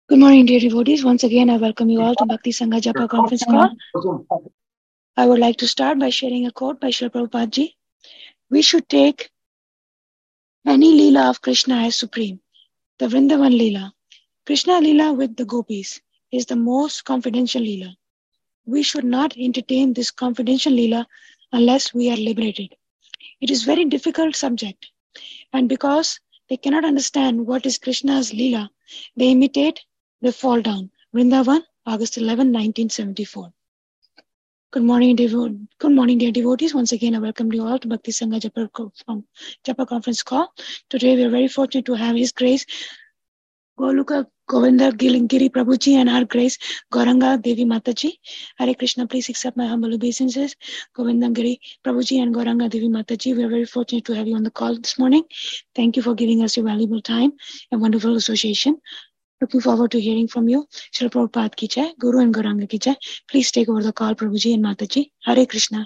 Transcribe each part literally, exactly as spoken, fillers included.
Good morning, dear devotees. Once again, I welcome you all to Bhakti Sangha Japa conference call. I would like to start by sharing a quote by Srila Prabhupada Ji. We should take any Leela of Krishna as supreme. The Vrindavan Leela, Krishna Leela with the gopis, is the most confidential Leela. We should not entertain this confidential Leela unless we are liberated. It is a very difficult subject, and because they cannot understand what is Krishna's Leela, they imitate, they fall down. Vrindavan, August eleventh, nineteen seventy-four. Good morning, devo- Good morning, dear devotees. Once again, I welcome you all to Bhakti Sangha Japa, from Japa conference call. Today, we are very fortunate to have His Grace Goluka Govinda Giri Prabhuji and Her Grace Gauranga Devi Mataji. Hare Krishna, please accept my humble obeisances. Govinda Giri Prabhuji and Gauranga Devi Mataji, we are very fortunate to have you on the call this morning. Thank you for giving us your valuable time and wonderful association. Looking forward to hearing from you. Srila Prabhupada ki jai, Guru and Gauranga ki jai. Please take over the call, Prabhuji and Mataji. Hare Krishna.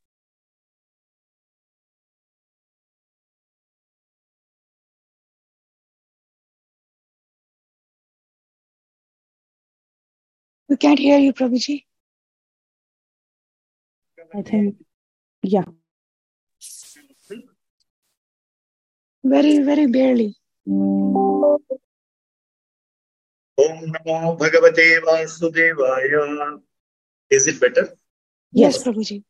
We can't hear you, Prabhuji. I think, yeah. Very, very barely. Om Namo Bhagavate Vasudevaya. Is it better? Yes, Yes. Prabhuji.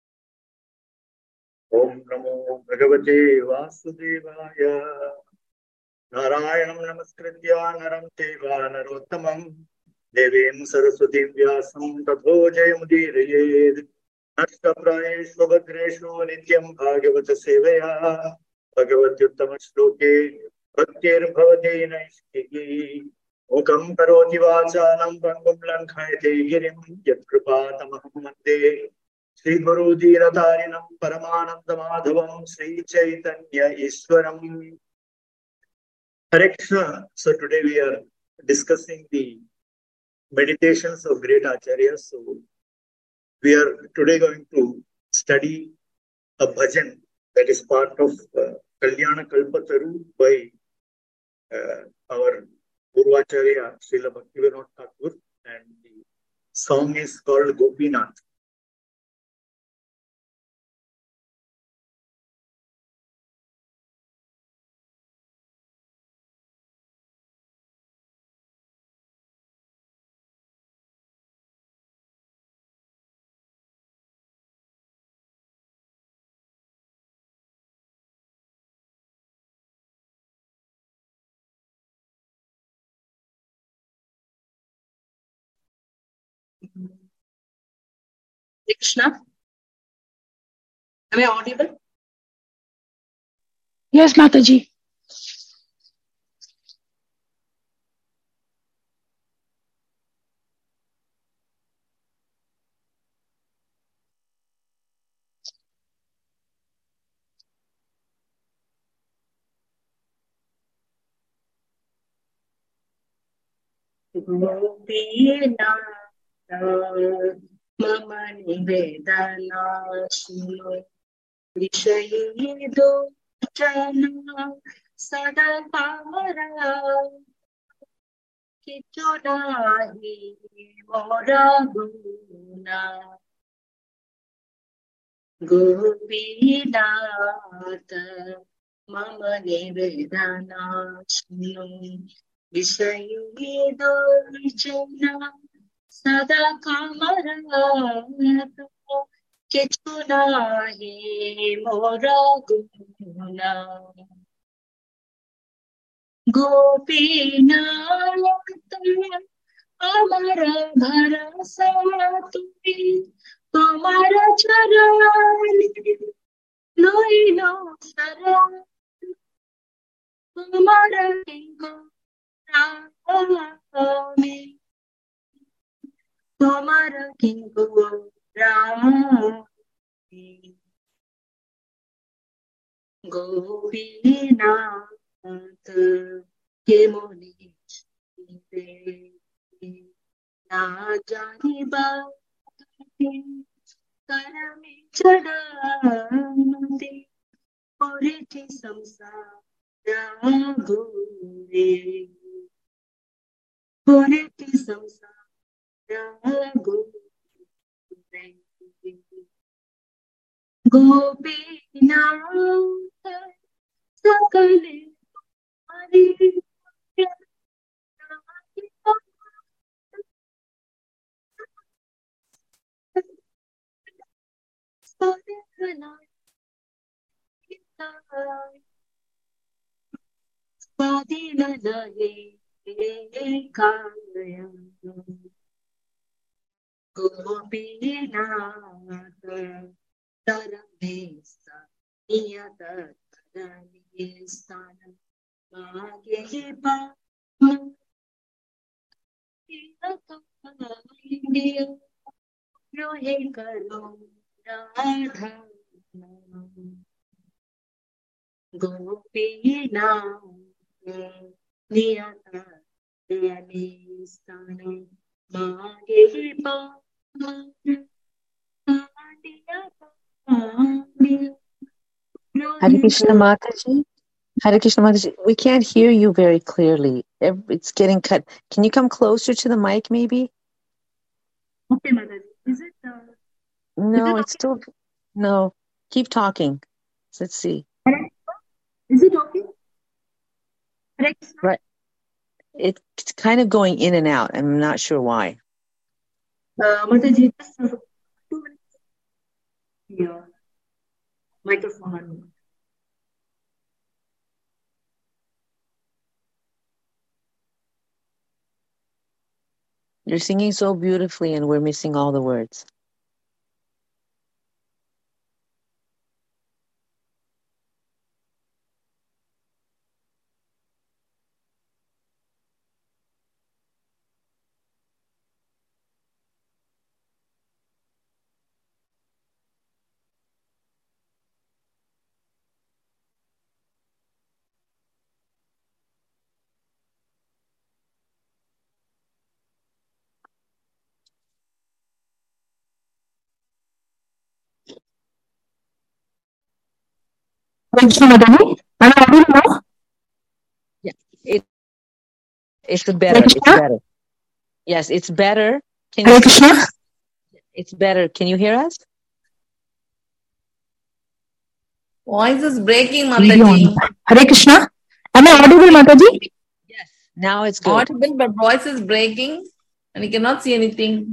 Om Namo Bhagavate Vasudevaya. Narayanam Namaskritya Naram Teva Narottamam Devim Saraswati Vyasam Tatho Jayamudiraye Nashta Prayeshu Bhadreshu Nityam Bhagavata Sevaya Bhagavatyuttama Shloke Bhaktir Bhavate Naishkiki Mukam Karoti Vachanam Pangum Lankhaite Girim Yat Kripatamaham Mande Sri Guru Dheeratarinam Paramananda Madhavam Sri Chaitanya Ishwaram. Hare Krishna. So today we are discussing the meditations of great acharyas. So we are today going to study a bhajan that is part of uh, Kalyana Kalpataru by uh, our Guru Acharya Srila Bhaktivinoda Thakur, and the song is called Gopinath. Krishna, am I audible? Yes, Mataji. Mama Nivedana Shino Vishayido Jana Sada Pamara Kichunahi Mora Guna Gopinata Mama Nivedana Shino Vishayido Jana Sada Kamara Kichunahi Mora Guna Gopinata Amara Bharasa Tumi Tomara Charani Loino Sara Tomara Kingo Rami Tomara Kingo Rami Gopinath Kemoni Na Jani Bhakti Karami Chadanti Oriti Samsara Gure पुरीति संसार घोरे गोपीनाथ सकले हरि गोपीनाथ तरभेस नियत स्थान मागे रोहे करो राधा गोपीनाथ नियत स्थान मागे Hare Krishna Mataji. Hare Krishna Mataji. We can't hear you very clearly. It's getting cut. Can you come closer to the mic, maybe? Okay, Mataji. Is it? Uh, no, is it it's still. No, keep talking. Let's see. Is it okay? Right. It's kind of going in and out. I'm not sure why. Uh, Mataji, just uh, two minutes. Yeah. Microphone on. You're singing so beautifully and we're missing all the words. Krishna Mataji, am I audible now? Yeah, it, it's better. It's better. Yes, it's better. Can Hare you Krishna. It's better. Can you hear us? Voice is breaking, Mataji. Hare Krishna. Am I audible, Mataji? Yes. Now it's good. Audible, but voice is breaking and you cannot see anything.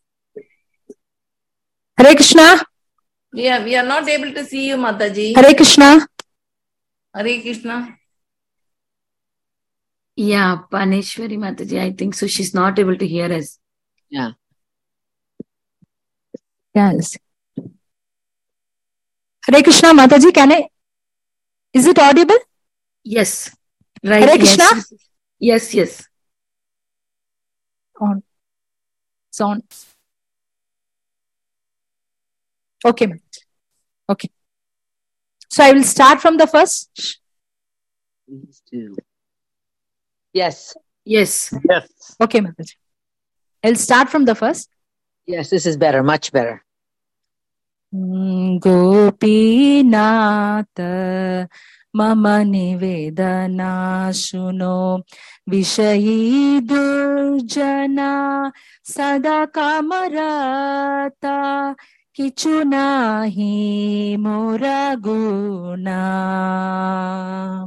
Hare Krishna. Yeah, we are not able to see you, Mataji. Hare Krishna. Hare Krishna. Yeah, Paneshwari Mataji, I think so. She's not able to hear us. Yeah. Yes. Hare Krishna, Mataji, can I? Is it audible? Yes. Right. Hare Krishna. Yes, yes. yes. On. It's on. Okay. Okay. So I will start from the first. Yes. Yes. Yes. Okay, Mataji. I'll start from the first. Yes, this is better, much better. Gopinath mama nivedana shuno vishayi durjana sada kamarata kichu nahi mora guna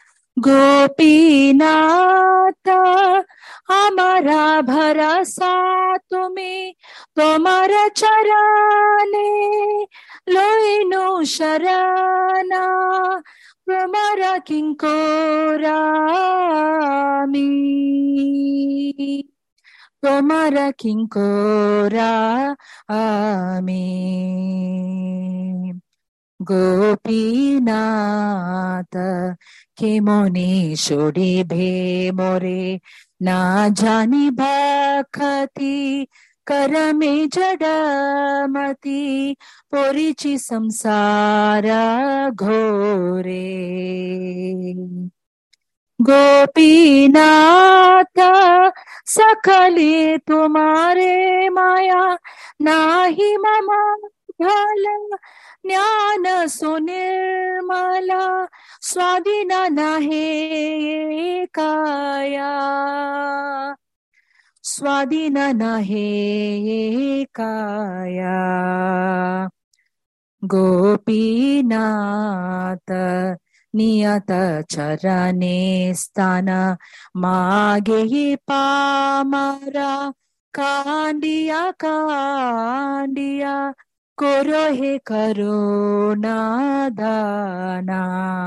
Gopinath हमारा भरोसा तुम्हें तुम्हारा चराने लोइनो शरणा तुम्हारा किंकोरामी तुम्हारा किंकोरा आमी गोपीनाथ के मोने छोड़ी भे मोरे ना जानी भक्ति कर में जडमती पोरीची संसार घोरे गोपीनाथ सकले तुम्हारे माया नाही ममा भला ज्ञान सुनिर्मला स्वाधीन नाहे काया स्वाधीन नहे काया गोपीनाथ नियत चरणे स्थान मागे पामरा कांडिया कांडिया करो हे करुणा दाना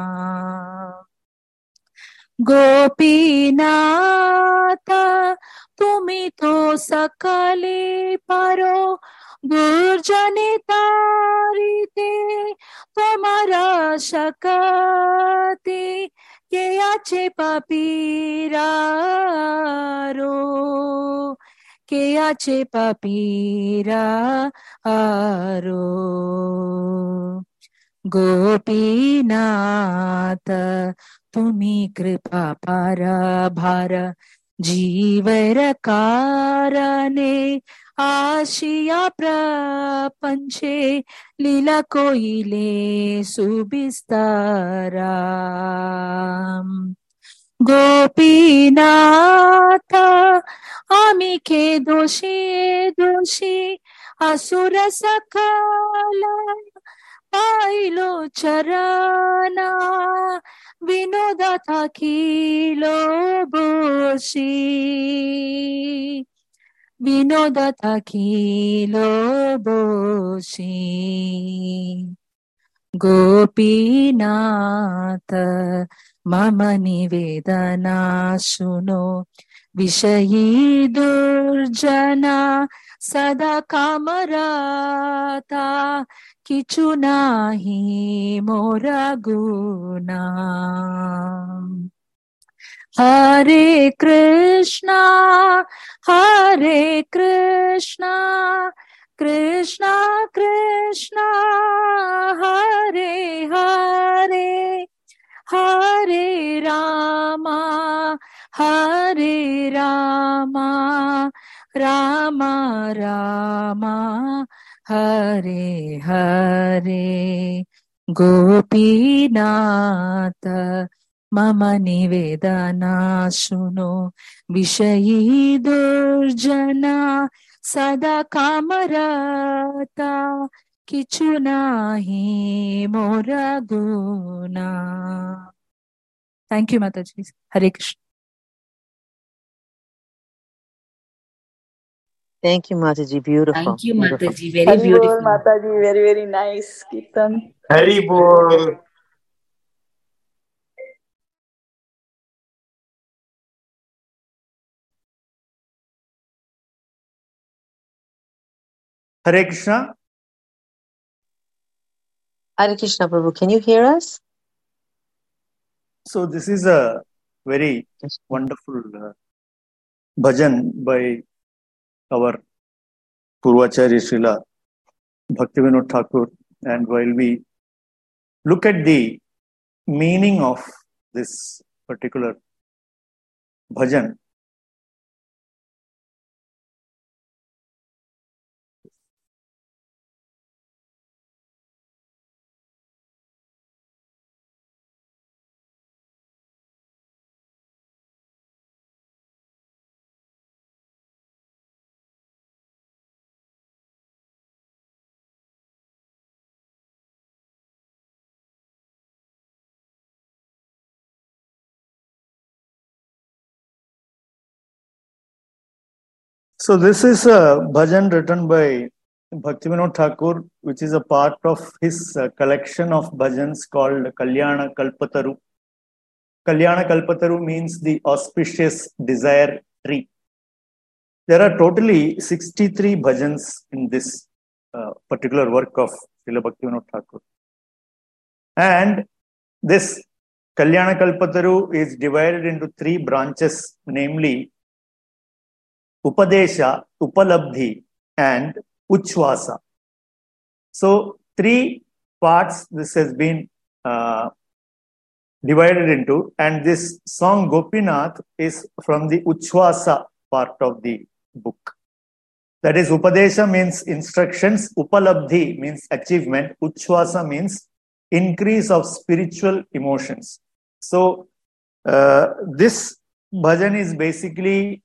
गोपीनाथ तुम्ही तो सकले परो दुर्जने तारिते तुम्हारा शकते के आचे पपीरारो के आचे पपीरारो गोपीनाथ तुम्ही कृपा पार भार जीवर कारणे आशिया प्रपंचे लीला कोइले सुबिस्तारा गोपीनाथ आम्ही के दोषी दोषी असुर सकला पाइलो चरणा विनोदा थाकिलो बोशी विनोदा थाकिलो बोशी गोपीनाथ मम निवेदना शुनो विषयी दुर्जना सदा कामराता किछु नाही मोरा गुना हरे कृष्णा हरे कृष्णा कृष्णा कृष्णा हरे हरे हरे रामा हरे रामा रामा रामा हरे हरे गोपीनाथ मम निवेदना शुनो विषयी दुर्जना सदा कामरता किछु नाही मोरा गुना. Thank you, Mataji. Hare Krishna. Thank you, Mataji. Beautiful. Thank you, Beautiful. Mataji. Very Hari Bol, beautiful. Mataji, very, very nice Kirtan. Hari Bol. Hare Krishna. Hare Krishna, Prabhu. Can you hear us? So this is a very wonderful uh, bhajan by our Purvacharya Srila Bhaktivinoda Thakur, and while we look at the meaning of this particular bhajan, so this is a bhajan written by Bhaktivinoda Thakur, which is a part of his uh, collection of bhajans called Kalyana Kalpataru. Kalyana Kalpataru means the auspicious desire tree. There are totally sixty-three bhajans in this uh, particular work of Srila Bhaktivinoda Thakur. And this Kalyana Kalpataru is divided into three branches, namely Upadesha, Upalabdhi, and Uchvasa. So, three parts this has been uh, divided into, and this song Gopinath is from the Uchvasa part of the book. That is, Upadesha means instructions, Upalabdhi means achievement, Uchvasa means increase of spiritual emotions. So, uh, this bhajan is basically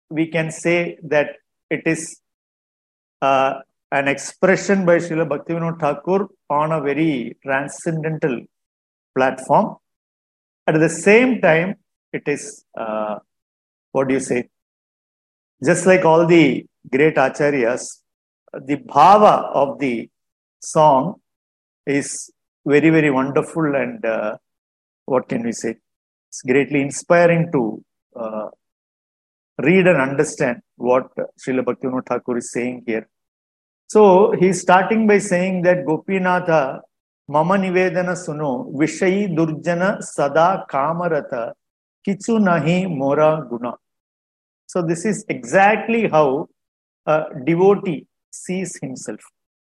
we can say that it is uh, an expression by Srila Bhaktivinoda Thakur on a very transcendental platform. At the same time, it is, uh, what do you say, just like all the great acharyas, the bhava of the song is very, very wonderful and uh, what can we say? It's greatly inspiring to uh, read and understand what Srila Bhaktivinoda Thakur is saying here. So he's starting by saying that Gopinatha Mama Nivedana Suno Vishayi Durjana Sada Kamarata Kichu Nahi Mora Guna. So this is exactly how a devotee sees himself.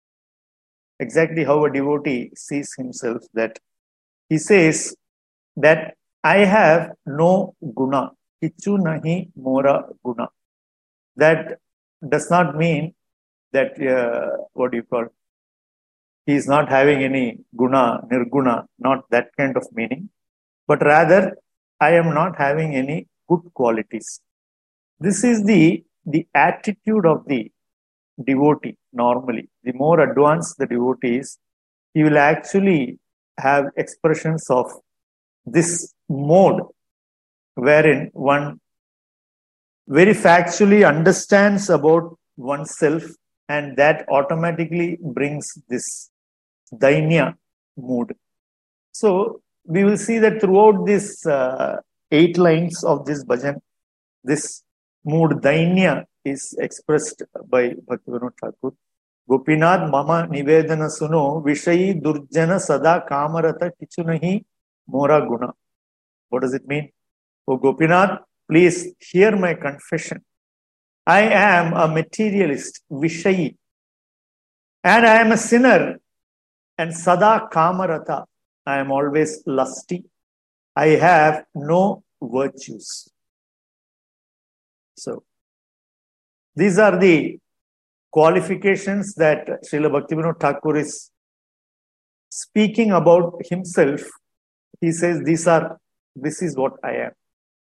Exactly how a devotee sees himself, that he says that I have no guna. Kichu nahi mora guna. That does not mean that, uh, what do you call, he is not having any guna, nirguna, not that kind of meaning, but rather I am not having any good qualities. This is the, the attitude of the devotee normally. The more advanced the devotee is, he will actually have expressions of this mode wherein one very factually understands about oneself, and that automatically brings this dainya mood. So we will see that throughout this uh, eight lines of this bhajan, this mood dainya is expressed by Bhaktivinoda Thakur. Gopinath Mama Nivedana Suno Vishayi Durjana Sada Kamarata Kichunahi Mora Guna. What does it mean? Oh Gopinath, please hear my confession. I am a materialist, Vishayi, and I am a sinner, and Sada Kamarata, I am always lusty. I have no virtues. So, these are the qualifications that Srila Bhaktivinoda Thakur is speaking about himself. He says, these are, this is what I am.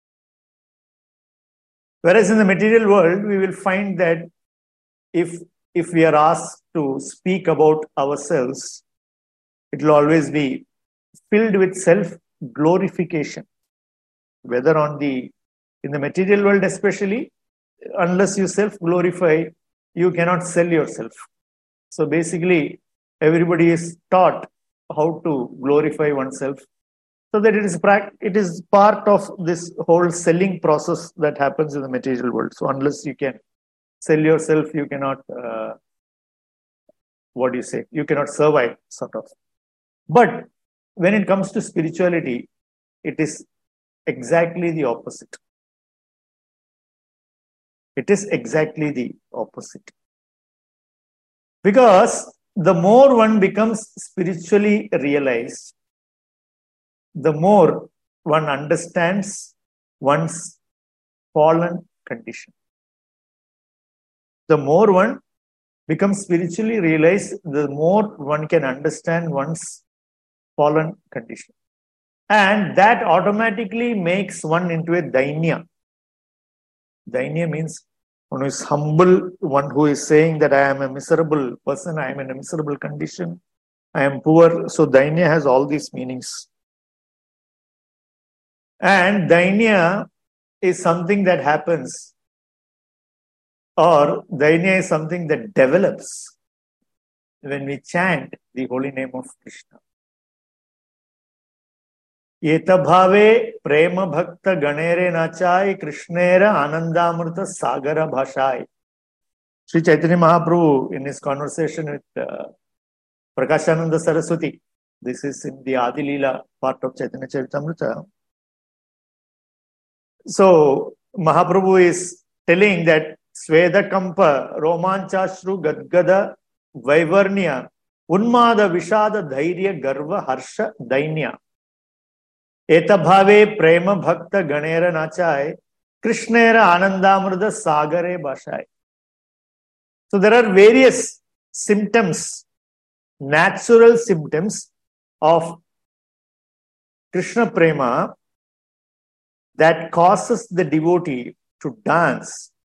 Whereas in the material world, we will find that if, if we are asked to speak about ourselves, it will always be filled with self-glorification. Whether on the, in the material world especially, unless you self-glorify, you cannot sell yourself. So basically, everybody is taught how to glorify oneself, so that it is it is part of this whole selling process that happens in the material world. So unless you can sell yourself, you cannot, uh, what do you say, you cannot survive, sort of. But when it comes to spirituality, it is exactly the opposite. It is exactly the opposite. Because the more one becomes spiritually realized, the more one understands one's fallen condition. The more one becomes spiritually realized, the more one can understand one's fallen condition. And that automatically makes one into a dainya. Dainya means one who is humble, one who is saying that I am a miserable person, I am in a miserable condition, I am poor. So dainya has all these meanings. And dainya is something that happens, or dainya is something that develops when we chant the holy name of Krishna. Yeta bhave prema bhakta ganere nachai krishnera anandamrita sagara bhashai. Sri Chaitanya Mahaprabhu, in his conversation with uh, Prakashananda Saraswati, this is in the Adi Leela part of Chaitanya Charitamrita. So Mahaprabhu is telling that Sweda Kampa, Romanchashru Gadgada, Vaivarnya, Unmada Vishada Dhairya Garva Harsha Dainya. Eta bhave prema bhakta ganera nachai, krishnera anandamrita sagare bhashai. So there are various symptoms, natural symptoms of Krishna prema that causes the devotee to dance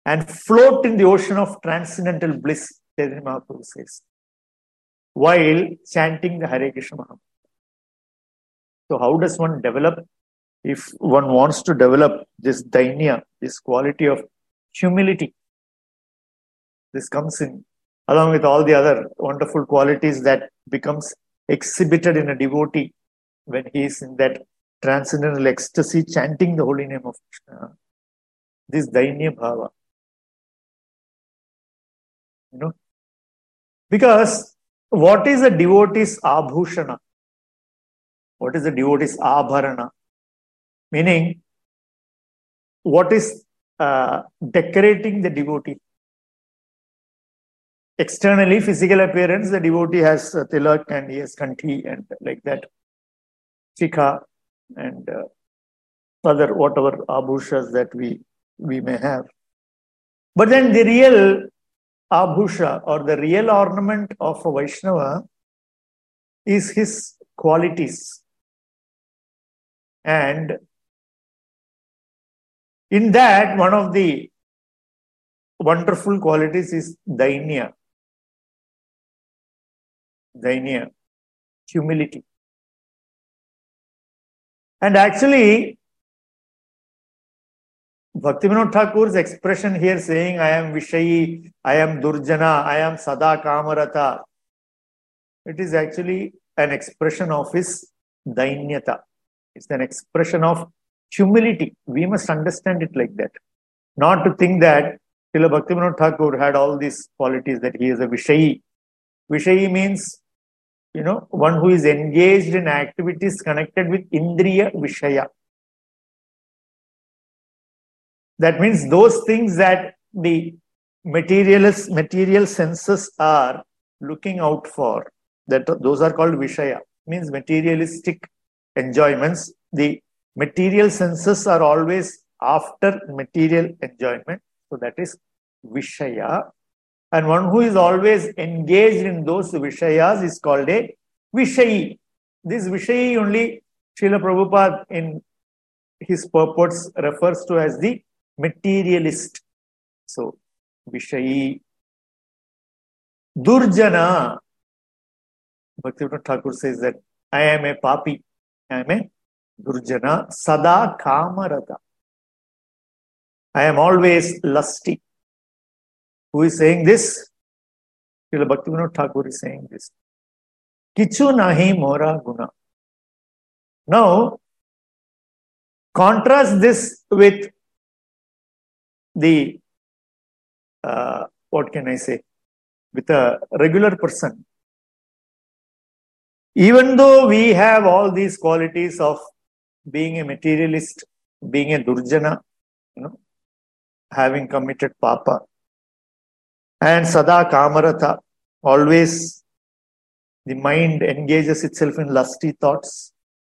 and float in the ocean of transcendental bliss, Chaitanya Mahaprabhu says, while chanting the Hare Krishna Mahamantra. So how does one develop? If one wants to develop this dainya, this quality of humility, this comes in along with all the other wonderful qualities that becomes exhibited in a devotee when he is in that transcendental ecstasy chanting the holy name of Krishna. This dainya bhava. You know? Because what is a devotee's abhushana? What is a devotee's abharana? Meaning, what is uh, decorating the devotee? Externally, physical appearance, the devotee has uh, tilak and he has kanthi and like that, chikha and uh, other whatever abhushas that we, we may have. But then the real abhusha or the real ornament of a Vaishnava is his qualities. And in that, one of the wonderful qualities is dainya. Dainya, humility. And actually, Bhaktivinoda Thakur's expression here saying, I am Vishayi, I am Durjana, I am Sada Kamarata, it is actually an expression of his dainyata. It's an expression of humility. We must understand it like that. Not to think that Srila Bhaktivinoda Thakur had all these qualities, that he is a Vishayi. Vishayi means, you know, one who is engaged in activities connected with Indriya Vishaya. That means those things that the materialist, material senses are looking out for, that those are called Vishaya, means materialistic enjoyments. The material senses are always after material enjoyment. So that is Vishaya. And one who is always engaged in those Vishayas is called a Vishayi. This Vishayi only Srila Prabhupada in his purports refers to as the materialist. So, Vishayi. Durjana. Bhaktivinoda Thakur says that I am a papi. I am a Durjana. Sada Kamarata. I am always lusty. Who is saying this? Srila Bhaktivinoda Thakur is saying this. Kichu nahi mora guna. Now, contrast this with the, uh, what can I say, with a regular person. Even though we have all these qualities of being a materialist, being a Durjana, you know, having committed papa, and Sada Kamarata, always the mind engages itself in lusty thoughts.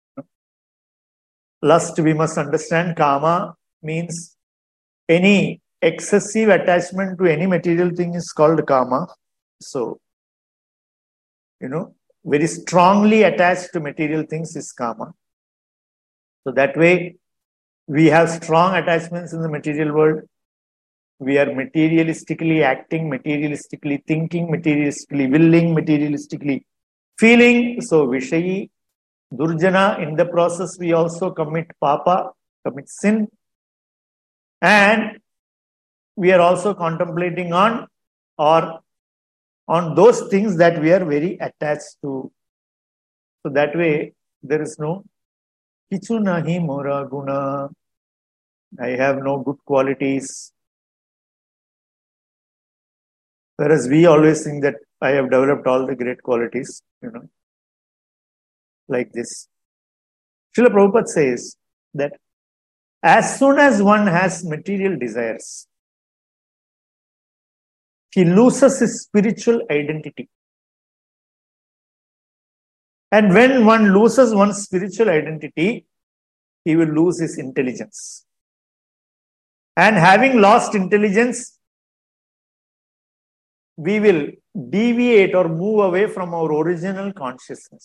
Lust, we must understand, Kama means any excessive attachment to any material thing is called Kama. So, you know, very strongly attached to material things is Kama. So that way, we have strong attachments in the material world. We are materialistically acting, materialistically thinking, materialistically willing, materialistically feeling. So, Vishayi, Durjana, in the process, we also commit papa, commit sin. And we are also contemplating on or on those things that we are very attached to. So that way, there is no Kichu nahi mora guna. I have no good qualities. Whereas we always think that I have developed all the great qualities, you know, like this. Srila Prabhupada says that as soon as one has material desires, he loses his spiritual identity. And when one loses one's spiritual identity, he will lose his intelligence. And having lost intelligence, we will deviate or move away from our original consciousness.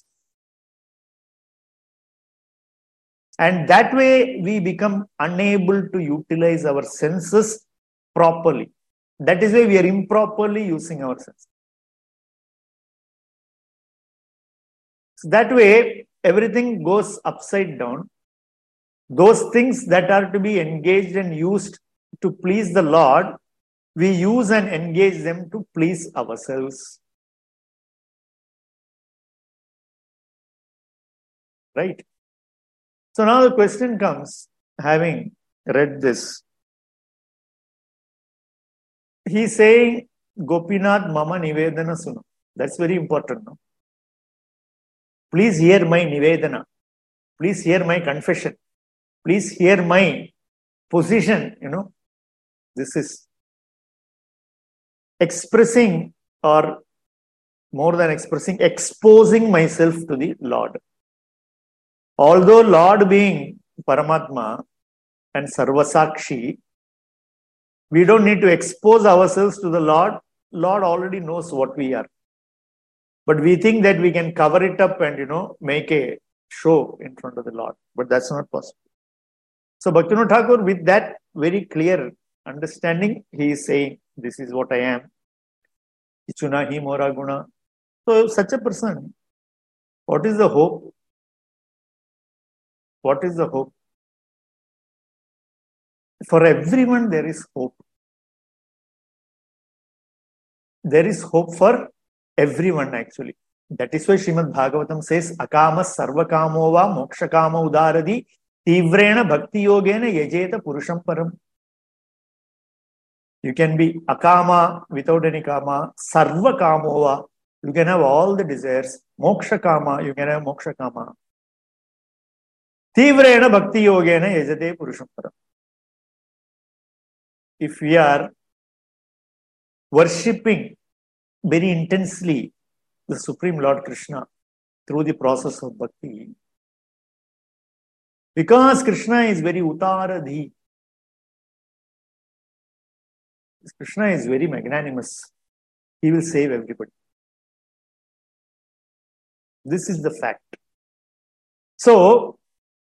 And that way, we become unable to utilize our senses properly. That is why we are improperly using our senses. So that way, everything goes upside down. Those things that are to be engaged and used to please the Lord, we use and engage them to please ourselves. Right? So now the question comes, having read this, he's saying, Gopinath Mama Nivedana Sunu. That's very important. No? Please hear my Nivedana. Please hear my confession. Please hear my position. You know, this is expressing, or more than expressing, exposing myself to the Lord. Although Lord being Paramatma and Sarvasakshi, we don't need to expose ourselves to the Lord. Lord already knows what we are. But we think that we can cover it up and, you know, make a show in front of the Lord. But that's not possible. So Bhaktivinoda Thakur, with that very clear understanding, he is saying, this is what I am. Ichuna hi mora guna. So such a person, what is the hope? What is the hope? For everyone, there is hope. There is hope for everyone, actually. That is why Srimad Bhagavatam says, Akama sarva kamo va moksha kama udaradi tivrena bhakti yogena yajeta purusham param. You can be akama without any kama, sarva kamo va. You can have all the desires. Moksha kama, you can have moksha kama. Tivrena bhakti yogena yajate purusham param. If we are worshipping very intensely the Supreme Lord Krishna through the process of bhakti, because Krishna is very utaradhi, Krishna is very magnanimous, he will save everybody. This is the fact. So,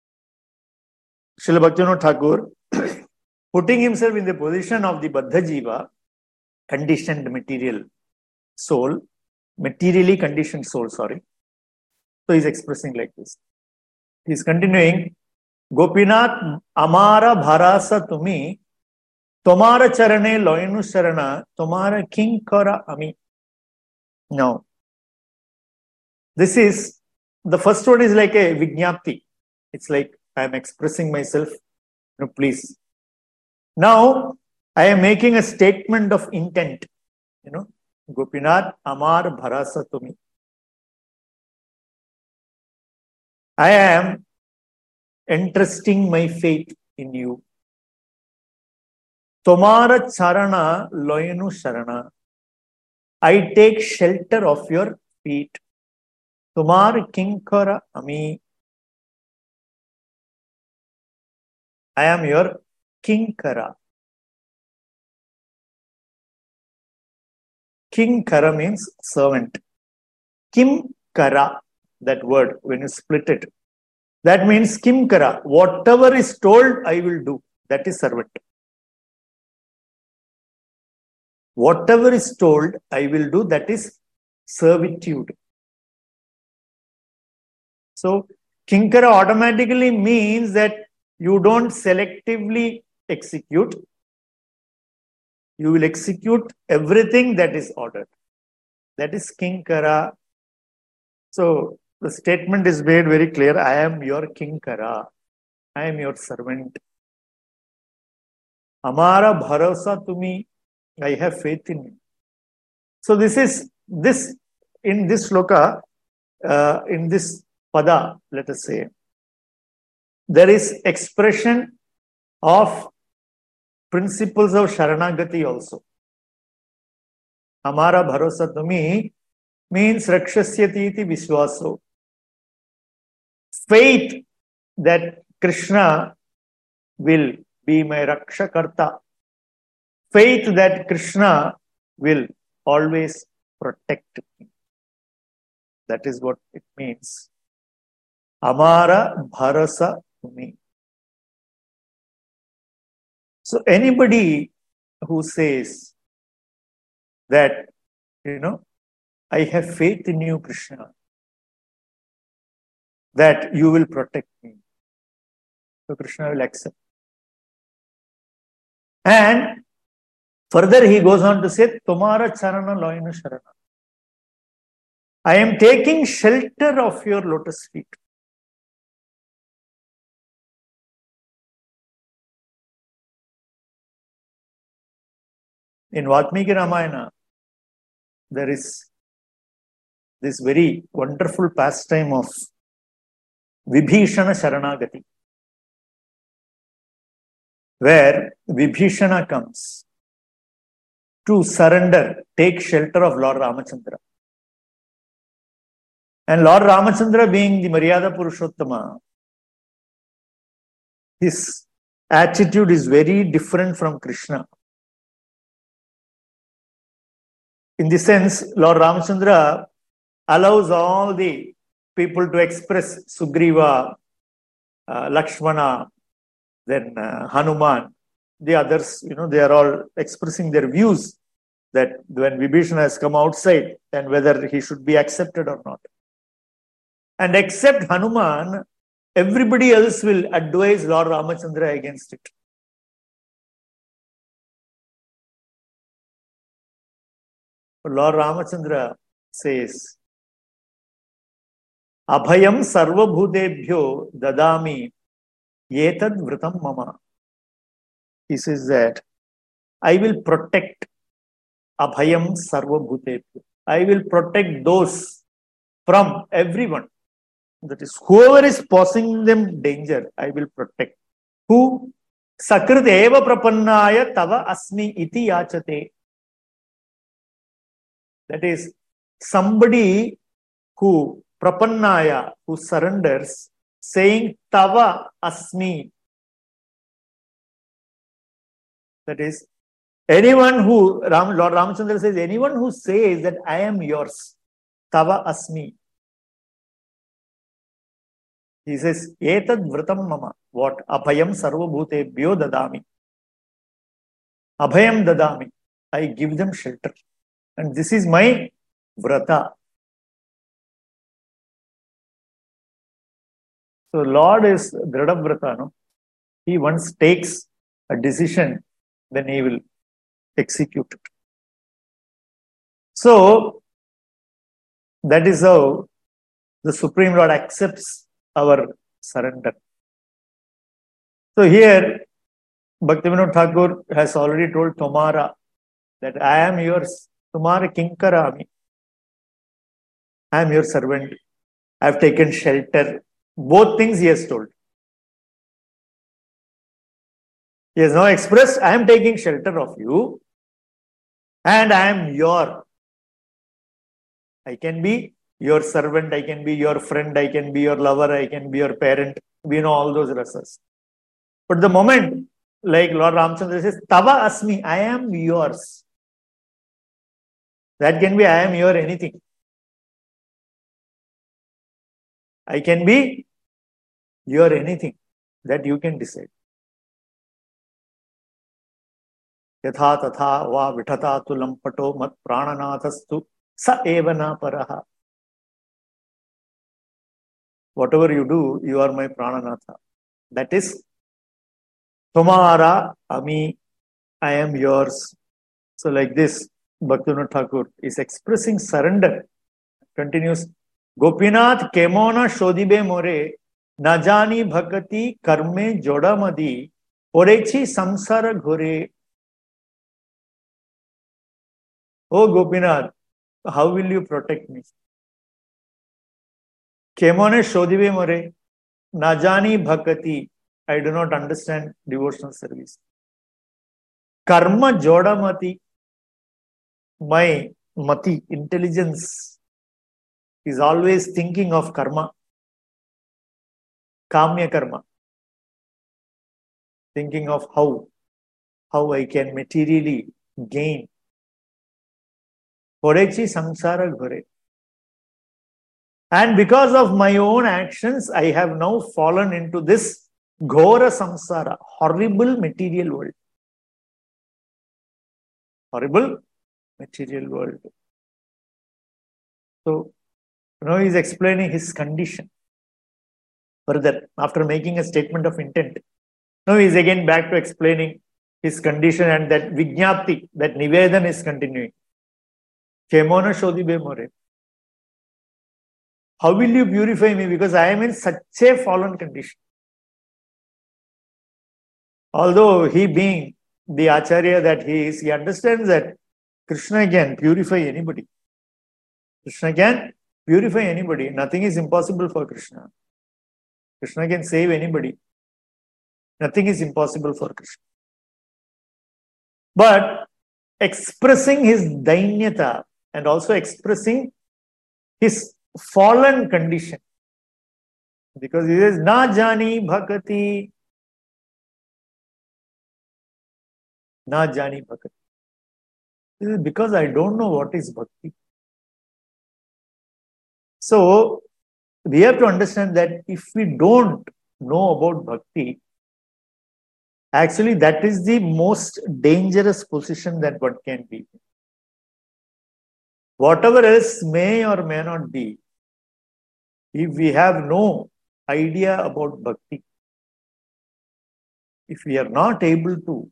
Srila Bhaktivinoda Thakur, putting himself in the position of the Baddha Jiva, conditioned material soul, materially conditioned soul, sorry. So he's expressing like this. He's continuing, Gopinath Amara Bharasa Tumi, Tomara Charane Loinu Sharana, Tomara Kinkara Ami. Now, this is, the first one is like a Vijnapti. It's like I am expressing myself, you know, please. Now, I am making a statement of intent, you know, Gopinath Amar Bharasa Tumi. I am entrusting my faith in you. Tomara Charana Loyanu Sharana. I take shelter of your feet. Tomar Kinkara Ami. I am your Kinkara. Kinkara means servant. Kim Kara, that word, when you split it, that means Kimkara. Whatever is told, I will do. That is servant. Whatever is told, I will do. That is servitude. So, Kinkara automatically means that you don't selectively execute. You will execute everything that is ordered. That is Kinkara. So, the statement is made very clear. I am your Kinkara. I am your servant. Amara Bharasa Tumi. I have faith in you. So, this is, this, in this shloka, uh, in this pada, let us say, there is expression of principles of Sharanagati also. Amara Bharasa Tumi means Rakshasyati iti Vishwaso. Faith that Krishna will be my Rakshakarta. Faith that Krishna will always protect me. That is what it means. Amara Bharasa Tumi. So anybody who says that, you know, I have faith in you, Krishna, that you will protect me. So Krishna will accept. And further he goes on to say, Tumara charana loina sharana. I am taking shelter of your lotus feet. In Valmiki Ramayana, there is this very wonderful pastime of Vibhishana Sharanagati, where Vibhishana comes to surrender, take shelter of Lord Ramachandra. And Lord Ramachandra, being the Maryada Purushottama, his attitude is very different from Krishna. In the sense, Lord Ramachandra allows all the people to express Sugriva, uh, Lakshmana, then uh, Hanuman, the others, you know, they are all expressing their views that when Vibhishana has come outside and whether he should be accepted or not. And except Hanuman, everybody else will advise Lord Ramachandra against it. Lord Ramachandra says, Abhayam sarva bhutebhyo dadami yetad vritam mama. He says that I will protect Abhayam sarva bhutebhyo. I will protect those from everyone. That is, whoever is posing them danger, I will protect. Who? Sakrit eva prapannaya tava asmi iti yachate. That is, somebody who prapannaya, who surrenders, saying tava asmi. That is, anyone who, Ram, Lord Ramachandra says, anyone who says that I am yours, tava asmi. He says, etad vritam mama. What? Abhayam sarva bhutebhyo dadami. Abhayam dadami. I give them shelter. And this is my vrata. So Lord is Dhradavrata, no? He once takes a decision, then he will execute it. So that is how the Supreme Lord accepts our surrender. So here, Bhaktivinoda Thakur has already told Tomara that I am yours. Tumhare kinkarami. I am your servant. I have taken shelter. Both things he has told. He has now expressed, I am taking shelter of you and I am your. I can be your servant, I can be your friend, I can be your lover, I can be your parent. We know all those rasas. But the moment, like Lord Ramachandra says, Tava asmi, I am yours. That can be, I am your anything. I can be your anything. That you can decide. Yatha tatha va vitata tu lampato mat prananathastu sa evana paraha. Whatever you do, you are my prananatha. That is, Tomara ami, I am yours. So like this, Bhaktivinoda Thakur is expressing surrender. Continues, Gopinath kemona shodibe more, najani bhakati karme jodamadi, orechi samsara ghore. Oh Gopinath, how will you protect me? Kemone shodibe more, najani bhakati, I do not understand devotional service. Karma jodamati, my mati, intelligence, is always thinking of karma, kamya karma, thinking of how, how I can materially gain. Porechi samsara ghore. And because of my own actions, I have now fallen into this ghora samsara, horrible material world. horrible material world. So now he is explaining his condition further after making a statement of intent. Now he is again back to explaining his condition, and that Vijnapti, that Nivedan is continuing. Kemona Shodhibe More. How will you purify me? Because I am in such a fallen condition. Although he being the Acharya that he is, he understands that Krishna can purify anybody. Krishna can purify anybody. Nothing is impossible for Krishna. Krishna can save anybody. Nothing is impossible for Krishna. But expressing his dainyata and also expressing his fallen condition. Because he says, Na jani bhakati. Na jani bhakati. This is because I don't know what is bhakti. So, we have to understand that if we don't know about bhakti, actually that is the most dangerous position that one can be. Whatever else may or may not be, if we have no idea about bhakti, if we are not able to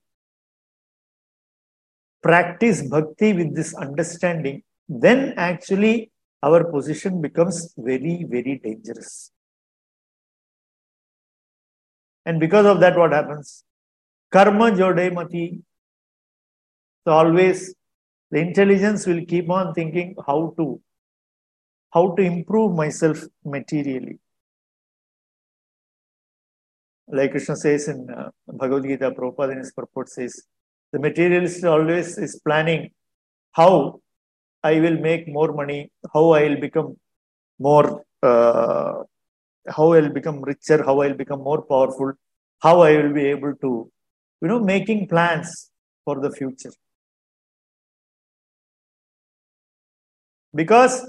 practice bhakti with this understanding, then actually our position becomes very, very dangerous. And because of that, what happens? Karma jode mati. So always the intelligence will keep on thinking how to, how to improve myself materially. Like Krishna says in uh, Bhagavad Gita, Prabhupada in his purport says, the materialist always is planning how I will make more money, how I will become more, uh, how I will become richer, how I will become more powerful, how I will be able to, you know, making plans for the future. Because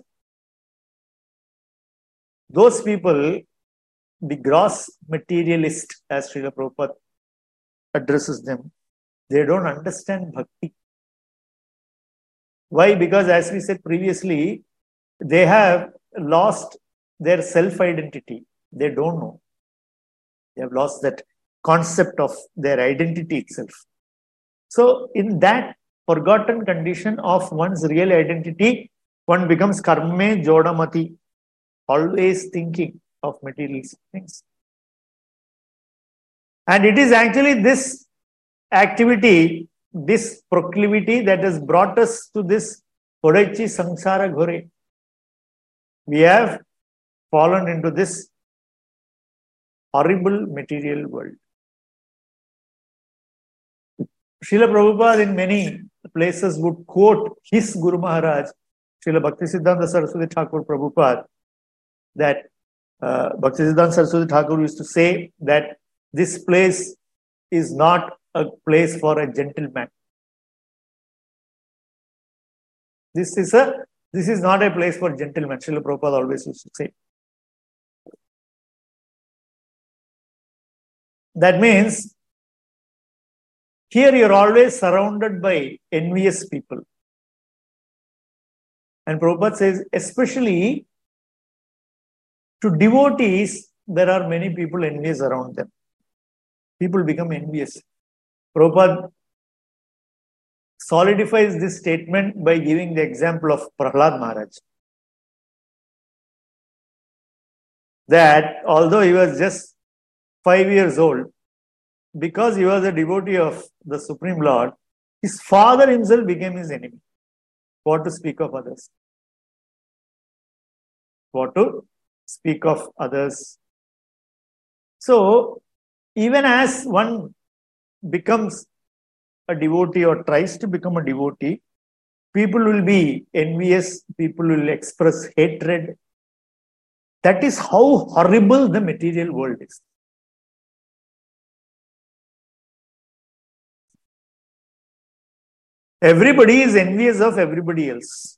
those people, the gross materialist, as Srila Prabhupada addresses them, they don't understand bhakti. Why? Because as we said previously, they have lost their self-identity. They don't know. They have lost that concept of their identity itself. So in that forgotten condition of one's real identity, one becomes karme jodamati, always thinking of material things. And it is actually this activity, this proclivity that has brought us to this Podaichi Samsara Ghore. We have fallen into this horrible material world. Srila Prabhupada in many places would quote his Guru Maharaj, Srila Bhaktisiddhanta Saraswati Thakur Prabhupada, that uh, Bhaktisiddhanta Saraswati Thakur used to say that this place is not a place for a gentleman. This is a this is not a place for gentlemen. Srila Prabhupada always used to say. That means here you're always surrounded by envious people. And Prabhupada says, especially to devotees, there are many people envious around them. People become envious. Prabhupada solidifies this statement by giving the example of Prahlad Maharaj. That although he was just five years old, because he was a devotee of the Supreme Lord, his father himself became his enemy. What to speak of others? What to speak of others? So, even as one becomes a devotee or tries to become a devotee, people will be envious, people will express hatred. That is how horrible the material world is. Everybody is envious of everybody else.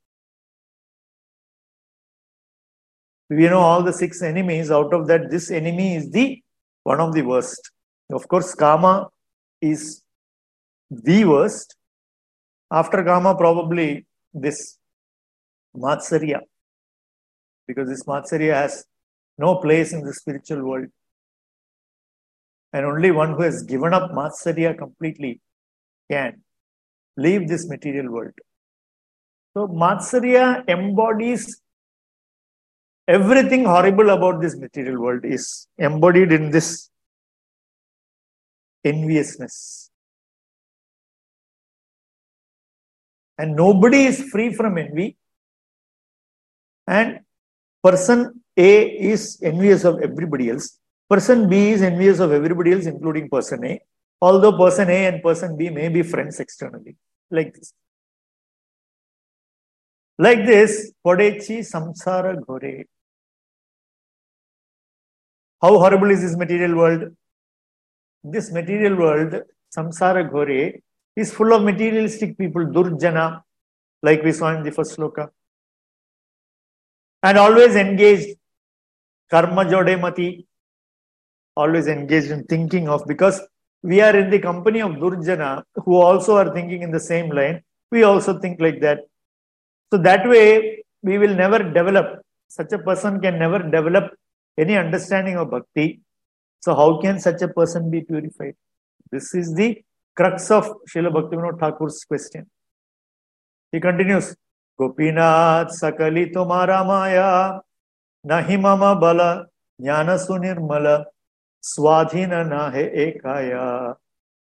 We know all the six enemies. Out of that, this enemy is the one of the worst. Of course, Kama is the worst. After Kama, probably this Matsarya, because this Matsarya has no place in the spiritual world. And only one who has given up Matsarya completely can leave this material world. So Matsarya embodies everything horrible about this material world is embodied in this enviousness. And nobody is free from envy. And person A is envious of everybody else. Person B is envious of everybody else, including person A. Although person A and person B may be friends externally. Like this. Like this, Podechi Samsara Ghore. How horrible is this material world? This material world, Samsara Ghore, is full of materialistic people, Durjana, like we saw in the first sloka. And always engaged, Karma Jode Mati, always engaged in thinking of, because we are in the company of Durjana, who also are thinking in the same line, we also think like that. So that way, we will never develop, such a person can never develop any understanding of bhakti. So how can such a person be purified? This is the crux of Srila Bhaktivinoda Thakur's question. He continues, Gopinath sakali tumhara maya, nahi mama bala, jnana sunirmala, swadhina nahe ekaya.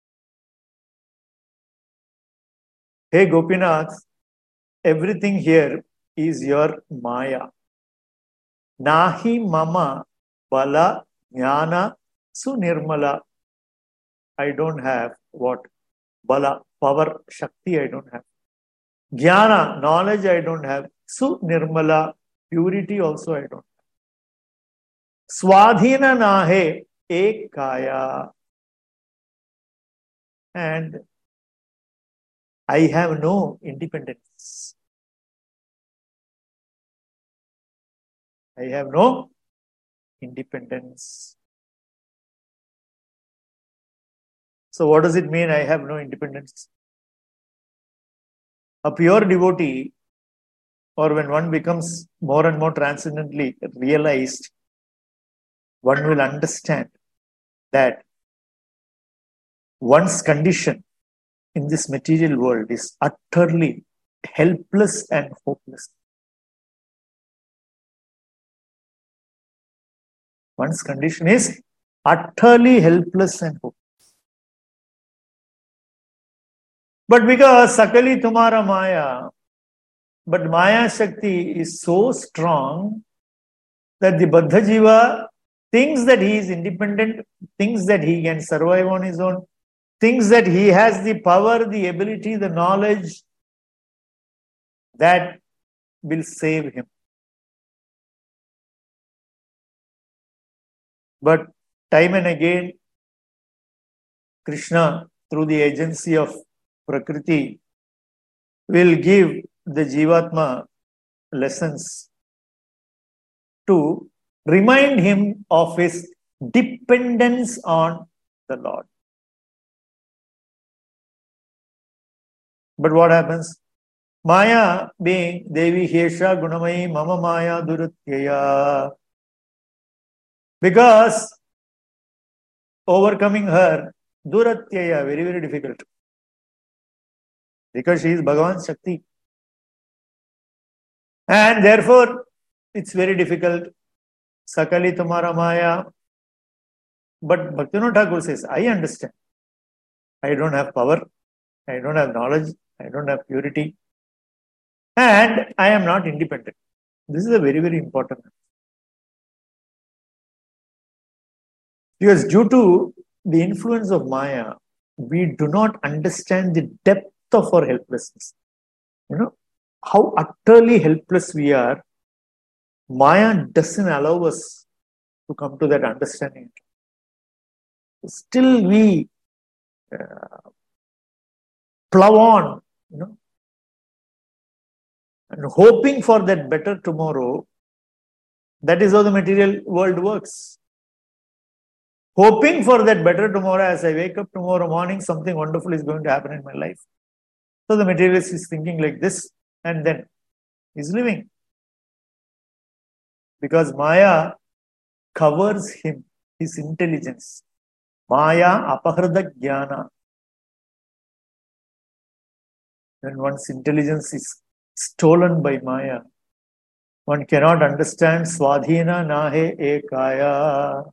Hey Gopinath, everything here is your maya. Nahi mama bala jnana sunirmala. I don't have what? Bala, power, shakti I don't have. Jnana, knowledge I don't have. Sunirmala, purity also I don't have. Swadhina nahe ekaya. And I have no independence. I have no independence. So what does it mean, I have no independence? A pure devotee, or when one becomes more and more transcendently realized, one will understand that one's condition in this material world is utterly helpless and hopeless. One's condition is utterly helpless and hopeless. But because Sakali Tumhara Maya, but Maya Shakti is so strong that the Baddha Jiva thinks that he is independent, thinks that he can survive on his own, thinks that he has the power, the ability, the knowledge that will save him. But time and again, Krishna, through the agency of Prakriti, will give the Jivatma lessons to remind him of his dependence on the Lord. But what happens? Maya being Devi Hesha Gunamai Mama Maya Duratyaya. Because overcoming her, Duratyaya, very, very difficult. Because she is Bhagavan's Shakti. And therefore, it's very difficult. Sakali Tumhara Maya. But Bhaktivinoda Thakur says, I understand. I don't have power. I don't have knowledge. I don't have purity. And I am not independent. This is a very, very important. Because due to the influence of Maya, we do not understand the depth of our helplessness. You know, how utterly helpless we are. Maya doesn't allow us to come to that understanding. Still we uh, plow on, you know, and hoping for that better tomorrow. That is how the material world works. Hoping for that better tomorrow, as I wake up tomorrow morning, something wonderful is going to happen in my life. So the materialist is thinking like this and then is living. Because Maya covers him, his intelligence. Maya apahrada jnana. When one's intelligence is stolen by Maya, one cannot understand Swadhina nahe ekaya.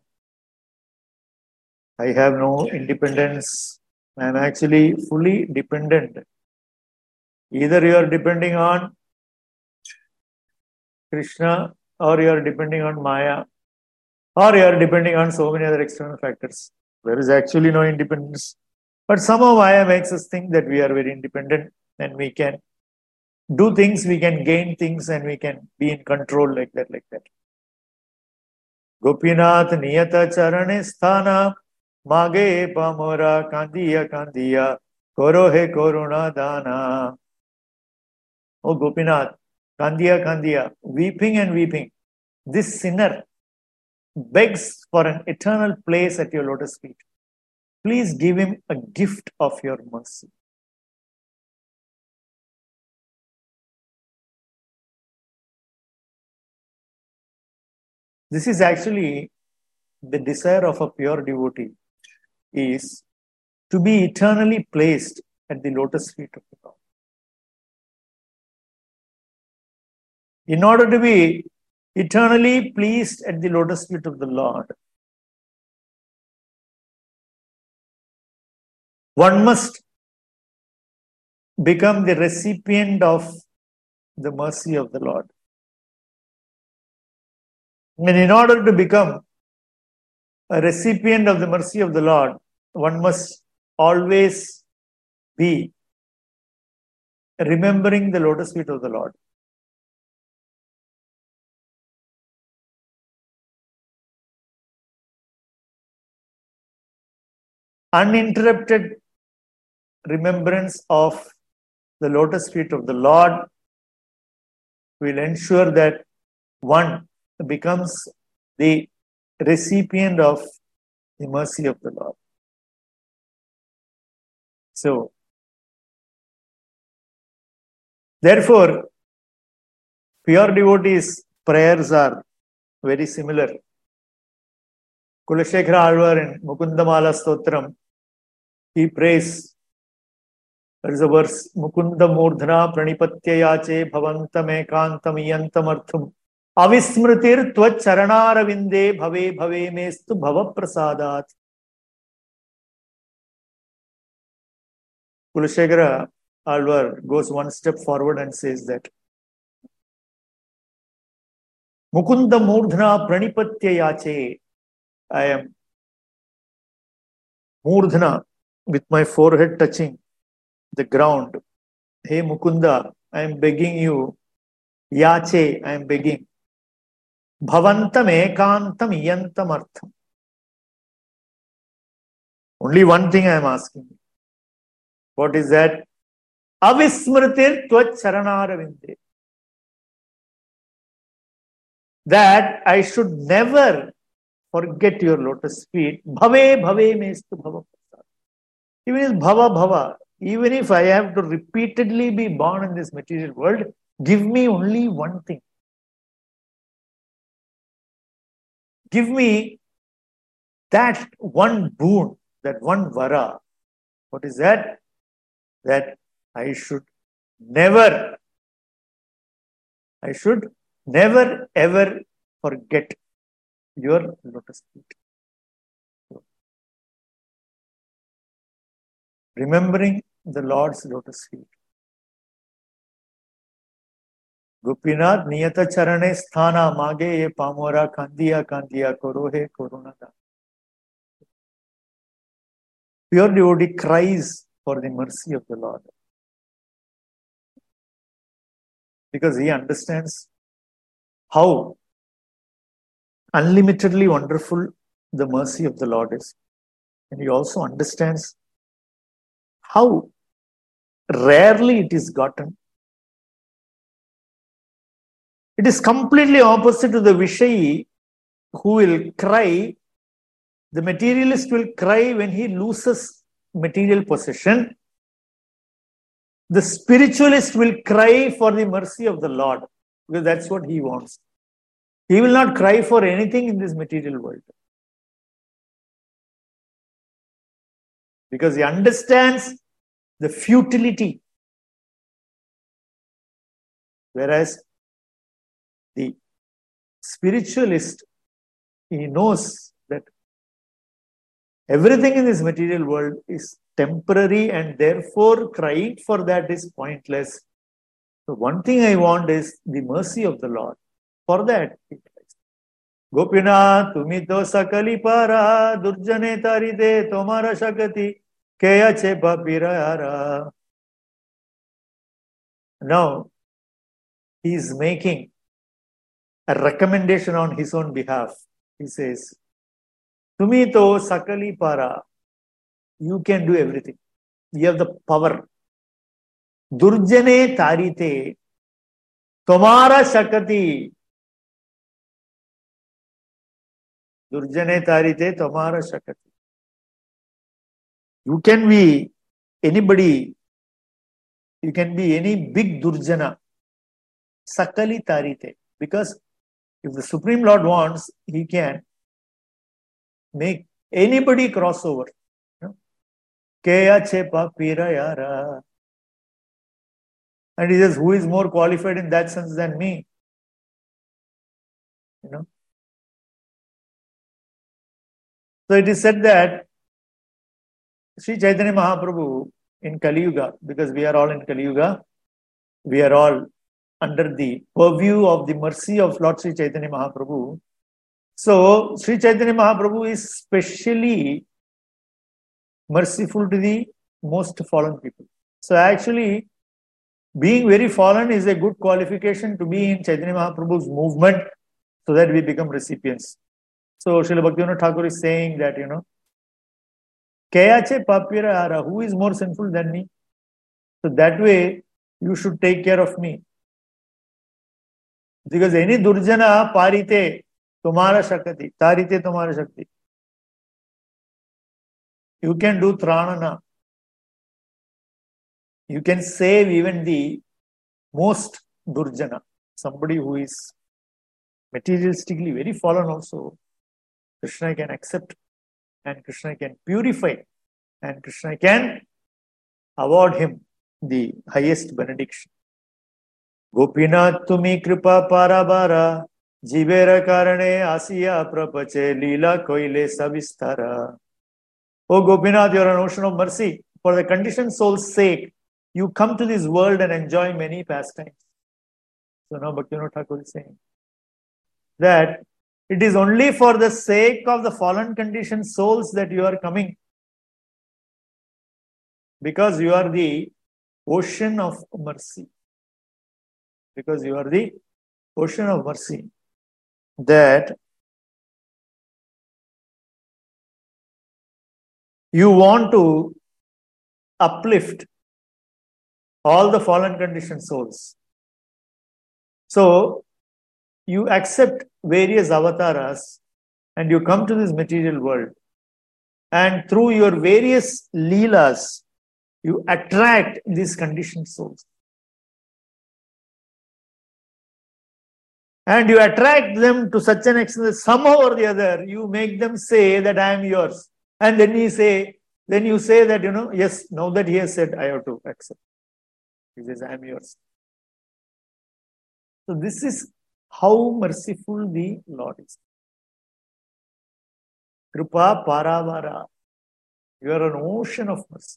I have no independence. I am actually fully dependent. Either you are depending on Krishna or you are depending on Maya or you are depending on so many other external factors. There is actually no independence. But somehow Maya makes us think that we are very independent and we can do things, we can gain things and we can be in control like that, like that. Gopinath niyata charane sthana mage pamora kandiya kandiya koro he koruna dana. Oh Gopinath, kandiya kandiya, weeping and weeping. This sinner begs for an eternal place at your lotus feet. Please give him a gift of your mercy. This is actually the desire of a pure devotee, is to be eternally placed at the lotus feet of the Lord. In order to be eternally pleased at the lotus feet of the Lord, one must become the recipient of the mercy of the Lord. And in order to become a recipient of the mercy of the Lord, one must always be remembering the lotus feet of the Lord. Uninterrupted remembrance of the lotus feet of the Lord will ensure that one becomes the recipient of the mercy of the Lord. So, therefore, pure devotees' prayers are very similar. Kulashekhara Alvar in Mukundamala Stotram, he prays, there is a verse, Mukunda Murdhana Pranipatya Yache Bhavantam Ekantam Iyantamartham Avismritir Tvat Charanaravinде Bhave Bhave Mestu Bhava Prasadat. Kulashekhara Alvar goes one step forward and says that Mukunda Murdhana Pranipatya Yache. I am Murdhana with my forehead touching the ground. Hey Mukunda, I am begging you. Yache, I am begging. Bhavantam ekantam iyantam artham. Only one thing I am asking. What is that? Avismritir tvat charanaravinде. That I should never forget your lotus feet. Bhave bhave mestu bhava prasad. Even if bhava bhava, even if I have to repeatedly be born in this material world, give me only one thing. Give me that one boon, that one vara. What is that? That I should never, I should never ever forget your lotus feet. Remembering the Lord's lotus feet. Gopinath niyata charane sthana mage ye pamora kandiya kandiya korohe korunada. Pure devotee cries for the mercy of the Lord. Because he understands how unlimitedly wonderful the mercy of the Lord is. And he also understands how rarely it is gotten. It is completely opposite to the Vishayi who will cry. The materialist will cry when he loses material possession. the spiritualist will cry for the mercy of the Lord, because that's what he wants. He will not cry for anything in this material world, because he understands the futility. Whereas the spiritualist, he knows that everything in this material world is temporary, and therefore crying for that is pointless. So one thing I want is the mercy of the Lord. For that, he cries. Gopinath, tumi to sakali para, durjane taride tomara shakati, keya chepa pirayara. Now, he is making a recommendation on his own behalf. He says, Tumi to sakali para. You can do everything. You have the power. Durjane tarite tomara shakati. Durjane tarite tomara shakati. You can be anybody. You can be any big durjana. Sakali tarite. Because if the Supreme Lord wants, he can make anybody cross over. Keya chepa pirayara. And he says, who is more qualified in that sense than me? You know. So it is said that Sri Chaitanya Mahaprabhu in Kali Yuga, because we are all in Kali Yuga, we are all under the purview of the mercy of Lord Sri Chaitanya Mahaprabhu. So Sri Chaitanya Mahaprabhu is specially merciful to the most fallen people. So actually, being very fallen is a good qualification to be in Chaitanya Mahaprabhu's movement, so that we become recipients. So Srila Bhaktivinoda Thakur is saying that, you know, Kayache papira ara, who is more sinful than me? So that way, you should take care of me. Because any durjana parite tumara shakati, tarite tumara shakti. You can do tranana. You can save even the most durjana. Somebody who is materialistically very fallen also. Krishna can accept, and Krishna can purify, and Krishna can award him the highest benediction. Gopinath tumi kripa parabara, jivera karane asiya prapache lila koile savistara. Oh Gopinath, you are an ocean of mercy. For the conditioned soul's sake, you come to this world and enjoy many pastimes. So now Bhaktivinoda Thakur is saying that it is only for the sake of the fallen conditioned souls that you are coming. Because you are the ocean of mercy. Because you are the ocean of mercy. That you want to uplift all the fallen conditioned souls. So, you accept various avatars and you come to this material world. And through your various leelas, you attract these conditioned souls. And you attract them to such an extent that somehow or the other, you make them say that I am yours. And then you say, then you say that, you know, yes, now that he has said, I have to accept. He says, I am yours. So this is how merciful the Lord is. Kripa paravara. You are an ocean of mercy.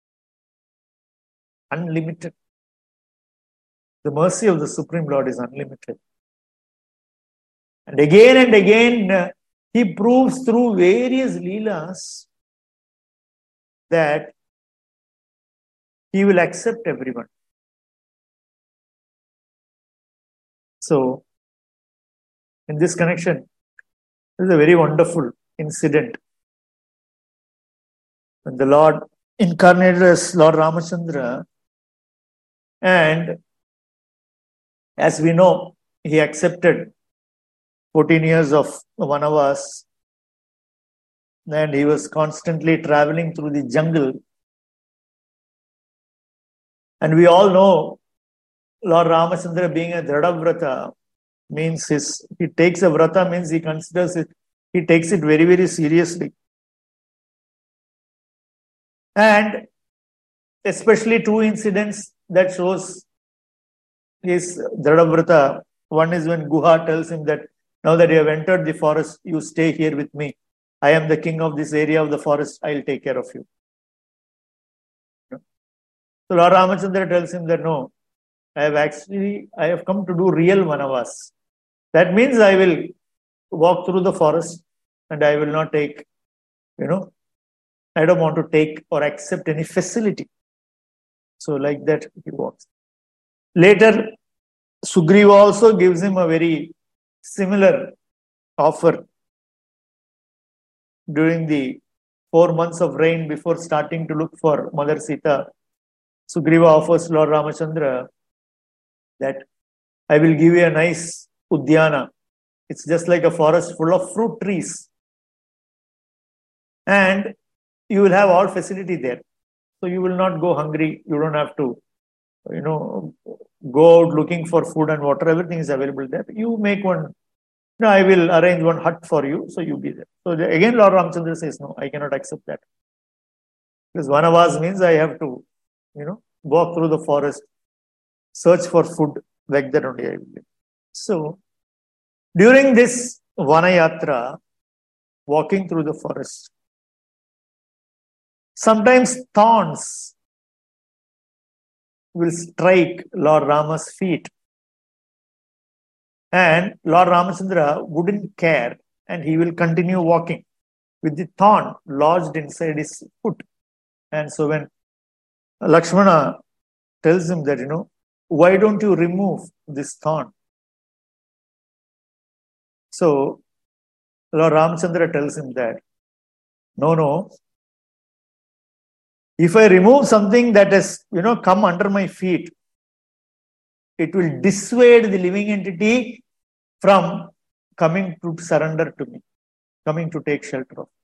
Unlimited. The mercy of the Supreme Lord is unlimited. And again and again, uh, he proves through various leelas that he will accept everyone. So, in this connection, this is a very wonderful incident. When the Lord incarnated as Lord Ramachandra, and as we know, he accepted fourteen years of Vanavas, and he was constantly traveling through the jungle. And we all know Lord Ramachandra being a Dhradavrata means his, he takes a vrata means he considers it, he takes it very, very seriously. And especially two incidents that shows his Dhradavrata. One is when Guha tells him that now that you have entered the forest, you stay here with me. I am the king of this area of the forest. I'll take care of you. So Lord Ramachandra tells him that no, I have actually, I have come to do real vanavas. That means I will walk through the forest and I will not take, you know, I don't want to take or accept any facility. So like that he walks. Later, Sugriva also gives him a very similar offer during the four months of rain before starting to look for Mother Sita. Sugriva offers Lord Ramachandra that I will give you a nice Udyana. It's just like a forest full of fruit trees. And you will have all facility there. So you will not go hungry. You don't have to, you know, go out looking for food and water. Everything is available there. You make one, no, I will arrange one hut for you. So you be there. So the, again, Lord Ramachandra says, no, I cannot accept that. Because Vanavas means I have to, you know, walk through the forest, search for food, like that only I will live. So during this Vanayatra, walking through the forest, sometimes thorns will strike Lord Rama's feet. And Lord Ramachandra wouldn't care and he will continue walking with the thorn lodged inside his foot. And so when Lakshmana tells him that, you know, why don't you remove this thorn? So Lord Ramachandra tells him that, no, no, if I remove something that has, you know, come under my feet, it will dissuade the living entity from coming to surrender to me, coming to take shelter of.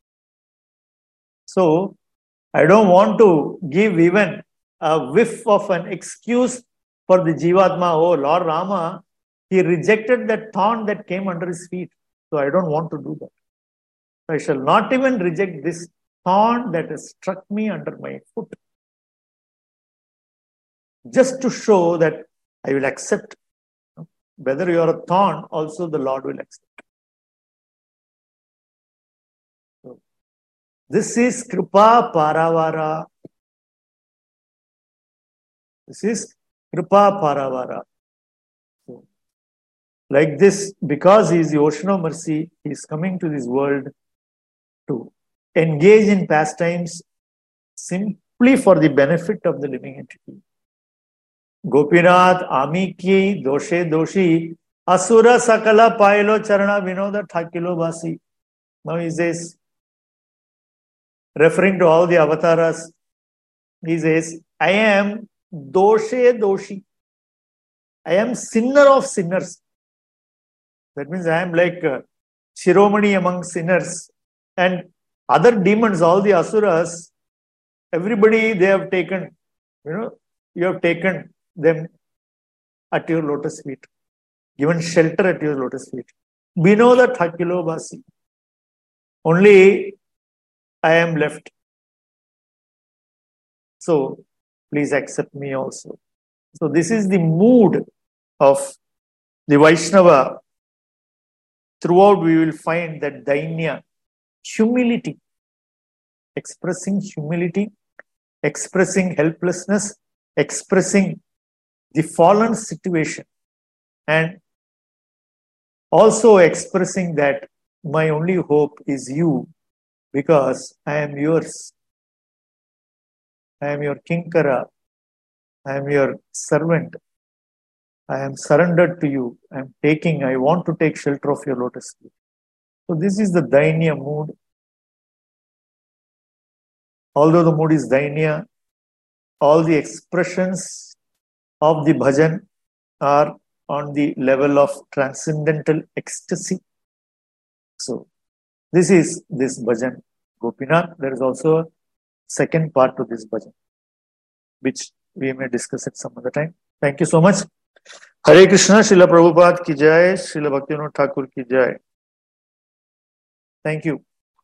So I don't want to give even a whiff of an excuse for the Jivatma. Oh, Lord Rama, he rejected that thorn that came under his feet. So I don't want to do that. I shall not even reject this thorn that has struck me under my foot. Just to show that I will accept. Whether you are a thorn, also the Lord will accept. So, this is Kripa Paravara. This is Kripa Paravara. So, like this, because he is the ocean of mercy, he is coming to this world to engage in pastimes simply for the benefit of the living entity. Gopinath Amiki Doshe Doshi Asura Sakala Pailo Charana Vinoda Thakilo Basi. Now he says, referring to all the avatars, he says, I am Doshe Doshi. I am sinner of sinners. That means I am like uh, Shiromani among sinners. And other demons, all the asuras, everybody they have taken, you know, you have taken them at your lotus feet, given shelter at your lotus feet. Binoda Thakilo Basi. Only I am left. So please accept me also. So this is the mood of the Vaishnava. Throughout we will find that dainya, humility, expressing humility, expressing helplessness, expressing the fallen situation, and also expressing that my only hope is you, because I am yours. I am your kinkara. I am your servant. I am surrendered to you. I am taking, I want to take shelter of your lotus feet. So this is the dainya mood. Although the mood is dainya, all the expressions of the bhajan are on the level of transcendental ecstasy. So this is this bhajan Gopinath. There is also a second part to this bhajan, which we may discuss it some other time. Thank you so much. Hare Krishna, Srila Prabhupada ki jai, Srila Bhaktivinoda Thakur ki jai. Thank you.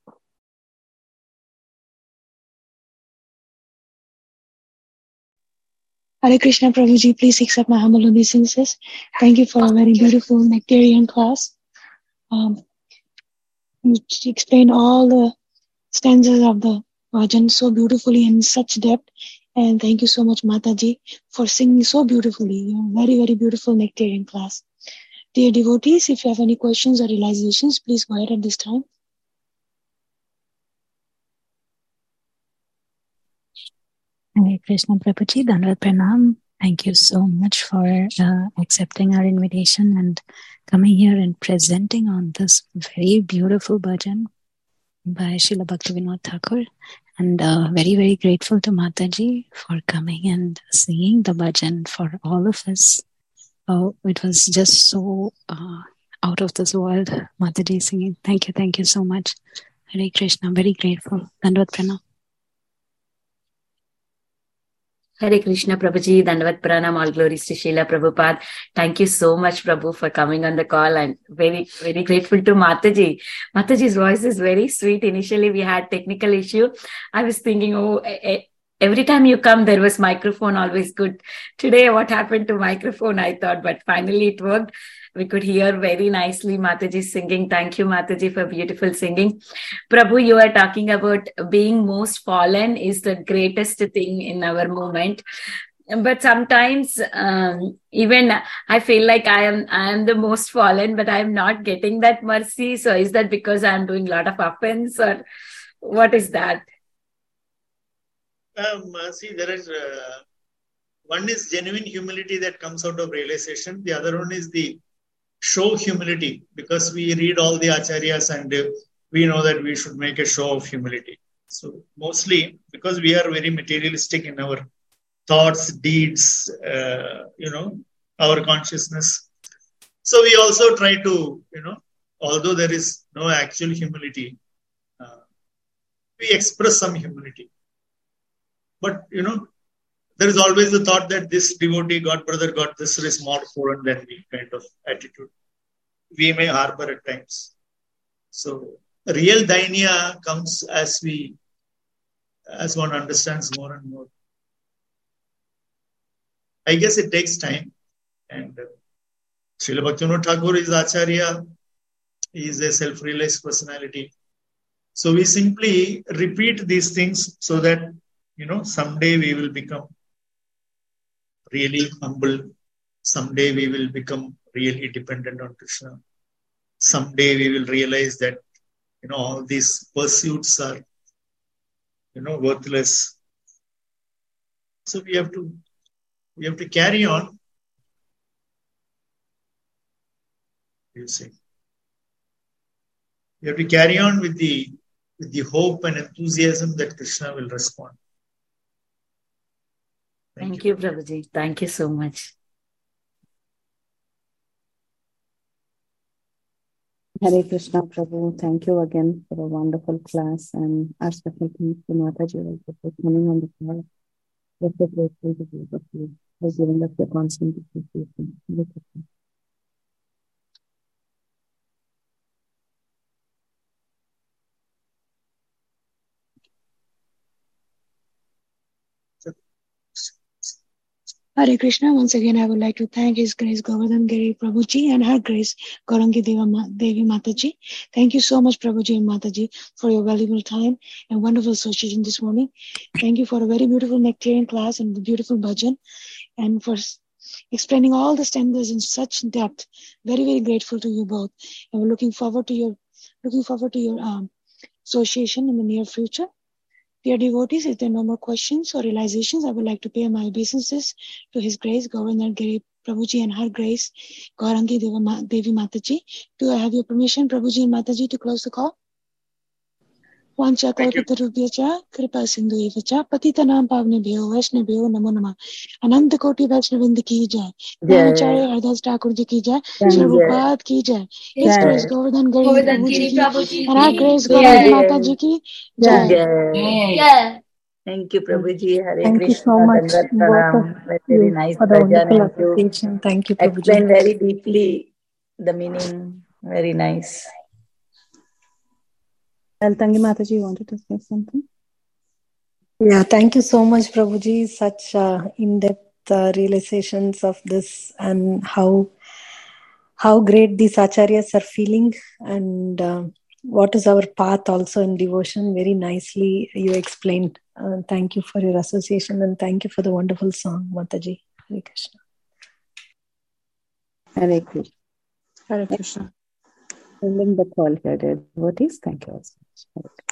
Hare Krishna, Prabhuji, please accept my humble obeisances. Thank you for a very beautiful nectarian class. Um, you explained all the stanzas of the bhajan so beautifully in such depth. And thank you so much, Mataji, for singing so beautifully. You know, very, very beautiful nectarian class. Dear devotees, if you have any questions or realizations, please go ahead at this time. Hare Krishna, Prabhuji, Dandavat Pranam. Thank you so much for uh, accepting our invitation and coming here and presenting on this very beautiful bhajan by Srila Bhaktivinoda Thakur. And uh, very, very grateful to Mataji for coming and singing the bhajan for all of us. Oh, it was just so uh, out of this world, Mataji singing. Thank you, thank you so much. Hare Krishna, very grateful. Dandavat Pranam. Hare Krishna, Prabhuji, Dandavat Pranam, all glories to Srila Prabhupada. Thank you so much, Prabhu, for coming on the call. I'm very, very grateful to Mataji. Mataji's voice is very sweet. Initially, we had technical issue. I was thinking, oh, every time you come, there was microphone, always good. Today, what happened to microphone, I thought, but finally it worked. We could hear very nicely Mataji singing. Thank you, Mataji, for beautiful singing. Prabhu, you are talking about being most fallen is the greatest thing in our movement. But sometimes um, even I feel like I am I am the most fallen, but I am not getting that mercy. So is that because I am doing a lot of offense, or what is that? Um, see, there is uh, one is genuine humility that comes out of realization. The other one is the show humility, because we read all the acharyas and uh, we know that we should make a show of humility. So mostly because we are very materialistic in our thoughts, deeds, uh, you know, our consciousness. So we also try to, you know, although there is no actual humility, uh, we express some humility. But, you know, there is always the thought that this devotee, God brother, God this is more foreign than me kind of attitude we may harbor at times. So real dainya comes as we, as one understands more and more. I guess it takes time. And uh, Srila Bhaktivinoda Thakur is Acharya. He is a self-realized personality. So we simply repeat these things so that, you know, someday we will become really humble. Someday we will become really dependent on Krishna. Someday we will realize that, you know, all these pursuits are, you know, worthless. So we have to, we have to carry on. You see, we have to carry on with the with the hope and enthusiasm that Krishna will respond. Thank, Thank you, you, Prabhuji. Thank you so much. Hare Krishna, Prabhu. Thank you again for a wonderful class, and our special thanks to Mataji also for coming on the call. We're so grateful to both of you for giving us the constant appreciation. Hare Krishna. Once again, I would like to thank His Grace Govardhan Giri Prabhuji and Her Grace Gaurangi Devi Mataji. Thank you so much, Prabhuji and Mataji, for your valuable time and wonderful association this morning. Thank you for a very beautiful nectarian class and the beautiful bhajan, and for explaining all the stanzas in such depth. Very, very grateful to you both, and we're looking forward to your looking forward to your um, association in the near future. Dear devotees, if there are no more questions or realizations, I would like to pay my obeisances to His Grace Govardhan Giri Prabhuji and Her Grace Gaurangi Devi Mataji. Do I have your permission, Prabhuji and Mataji, to close the call? Vancha kalpatarubhyacha kripa sindhuevacha patitanam pavnebhyo vaishnavyo namo namah. Ananta koti vaishnavinda ki jai. Dhanacharya Hardas Thakur ji ki jai. Shri Prabhupada ki jai. His Grace Govardhan Giri Prabhuji ki and Her Grace Govardhan Mataji ki jai. Yeah. Thank you, Prabhuji. Hare Thank you Krishna. so much, Dandavat both of Pranam. Very, you, very nice for the bhajan, wonderful and you association. Thank you, Prabhuji. explained very deeply the meaning. Very nice. Tangi Mataji, you wanted to say something? Yeah, thank you so much, Prabhuji. Such uh, in-depth uh, realizations of this and how how great these acharyas are feeling and uh, what is our path also in devotion. Very nicely you explained. Uh, thank you for your association and thank you for the wonderful song, Mataji. Hare Krishna. Hare Krishna. Hare Krishna. Ending the call here, dear devotees. Thank you all so much.